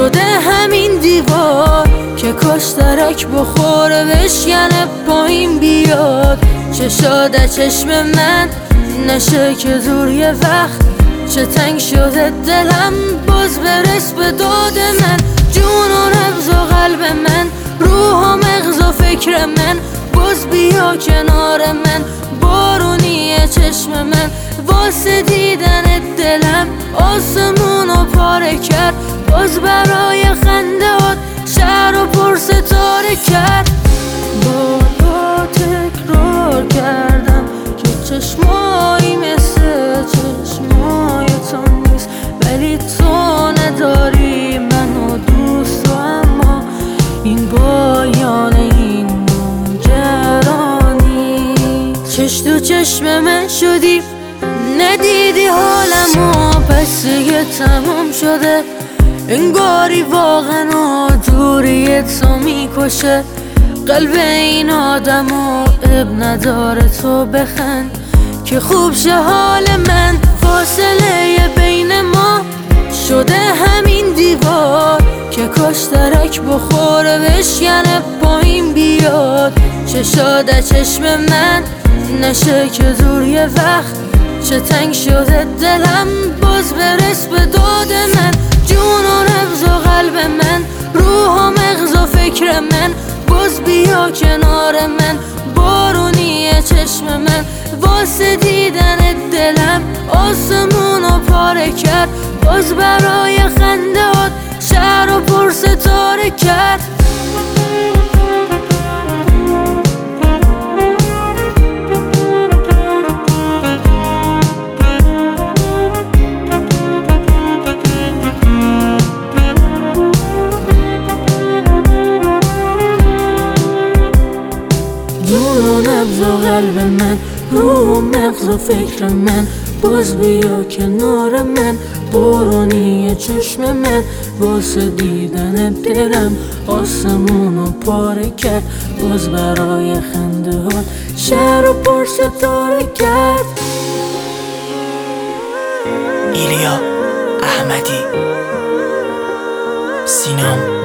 شده همین دیوار که کاش درک بخوره بشکنه پایین بیاد. چشاده چشم من نشه که دور یه وقت چه تنگ شده دلم باز برس به داد من. جون و نبض و قلب من، روح و مغز و فکر من، باز بیا کنار من. بارونیه چشم من واسه دیدن دلم آسمونو پاره کرد. باز برای خندهات شهر و پر ستاره کرد. بارها تکرار کردم که چشمایی مثل چشمای تو نیست، ولی تو نداری منو دوست. و اما این پایان این ماجرانی. چش تو چشم من شدی ندیدی حالمو، پس دیگه تموم شده. انگاری واقعا دوری تو میکشه قلب این آدمو. اب نداره تو بخند که خوب شه حال من. فاصله بین ما شده همین دیوار که کاش درک بخوره بشکنه پایین بیاد. چشاده چشم من نشه که دور یه وقت چه تنگ شده دلم باز برس به داد من. جون و نبض و قلب من، روح و مغز و فکر من، باز بیا کنار من. بارونیه چشم من واسه دیدن دلم آسمونو پاره کرد. باز برای خندهات شهر و پر ستاره کرد. جون و نبض و قلب من، روح و مغز و فکر من، باز بیا کنار من. بارونی چشم من واسه دیدن دلم آسمونو پاره کرد. باز برای خنده ها شهر و پر ستاره کرد. ایلیا احمدی، سینام